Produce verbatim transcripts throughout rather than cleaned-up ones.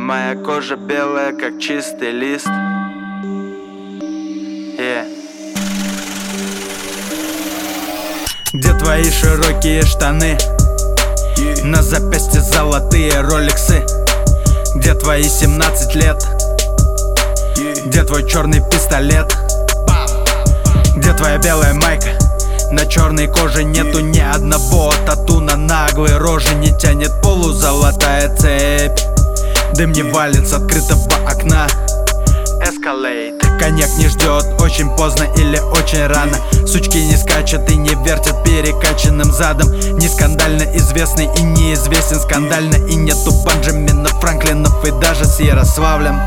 Моя кожа белая, как чистый лист. yeah. Где твои широкие штаны? yeah. На запястье золотые роликсы. Где твои семнадцать лет? yeah. Где твой черный пистолет? Где твоя белая майка? На черной коже нету ни одного тату, на наглой роже не тянет полузолотая цепь. Дым не валит с открытого окна. Escalade. Коньяк не ждет, очень поздно или очень рано. Сучки не скачут и не вертят перекачанным задом. Не скандально известный и неизвестен скандально. И нету Бенджаминов, Франклинов и даже с Ярославлем.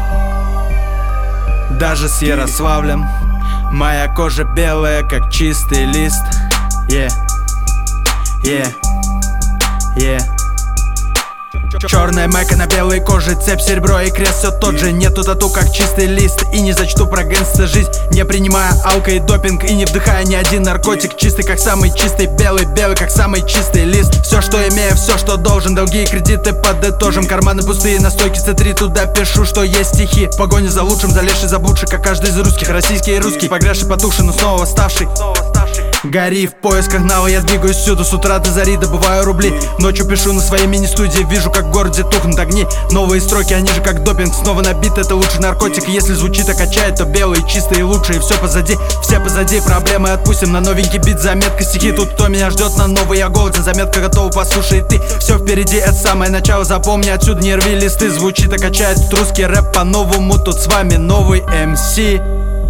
Даже с Ярославлем. Моя кожа белая, как чистый лист. Yeah, yeah, yeah. Черная майка на белой коже, цепь, серебро и крест, все тот же. Нету тату, как чистый лист. И не зачту про гангста жизнь, не принимая алко и допинг. И не вдыхая ни один наркотик. Чистый, как самый чистый, белый, белый, как самый чистый лист. Все, что имею, все, что должен. Долги и кредиты подытожим. Карманы пустые, на стойке цэ три. Туда пишу, что есть стихи. В погоне за лучшим, залезший, заблудший, как каждый из русских. Российский и русский, погрязший, потухший, но снова восставший. Гори в поисках нава, я двигаюсь всюду. С утра до зари добываю рубли. Ночью пишу на своей мини-студии. Вижу, как в городе тухнут огни. Новые строки, они же как допинг. Снова набит, это лучший наркотик. И если звучит и качает, то белые, чистые, лучшие. Все позади, все позади, проблемы отпустим. На новенький бит, заметка, стихи. Тут кто меня ждет на новый, я голоден. Заметка готова, послушай ты. Все впереди, это самое начало. Запомни, отсюда не рви листы. Звучит и качает, тут русский рэп по-новому. Тут с вами новый эм си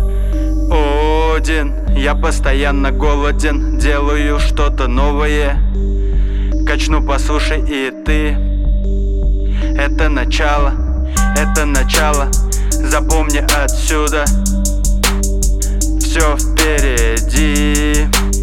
Один. Я постоянно голоден, делаю что-то новое. Качну, послушай и ты. Это начало, это начало. Запомни отсюда. Все впереди.